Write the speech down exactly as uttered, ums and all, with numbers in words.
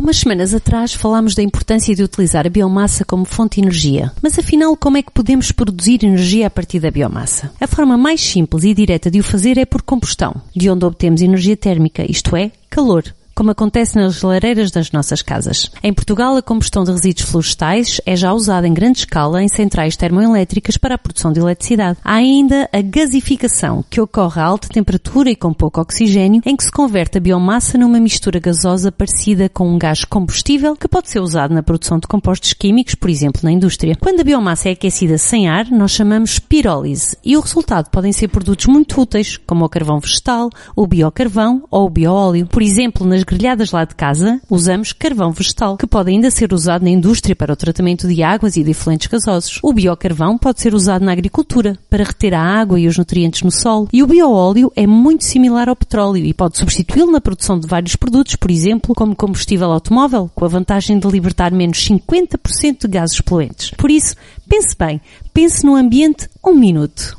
umas semanas atrás falámos da importância de utilizar a biomassa como fonte de energia. Mas afinal, como é que podemos produzir energia a partir da biomassa? A forma mais simples e direta de o fazer é por combustão, de onde obtemos energia térmica, isto é, calor, como acontece nas lareiras das nossas casas. Em Portugal, a combustão de resíduos florestais é já usada em grande escala em centrais termoelétricas para a produção de eletricidade. Há ainda a gasificação, que ocorre a alta temperatura e com pouco oxigênio, em que se converte a biomassa numa mistura gasosa parecida com um gás combustível que pode ser usado na produção de compostos químicos, por exemplo, na indústria. Quando a biomassa é aquecida sem ar, nós chamamos pirólise, e o resultado podem ser produtos muito úteis, como o carvão vegetal, o biocarvão ou o bioóleo. Por exemplo, nas grelhadas lá de casa, usamos carvão vegetal, que pode ainda ser usado na indústria para o tratamento de águas e de efluentes gasosos. O biocarvão pode ser usado na agricultura, para reter a água e os nutrientes no solo. E o bioóleo é muito similar ao petróleo e pode substituí-lo na produção de vários produtos, por exemplo, como combustível automóvel, com a vantagem de libertar menos cinquenta por cento de gases poluentes. Por isso, pense bem, pense no ambiente um minuto.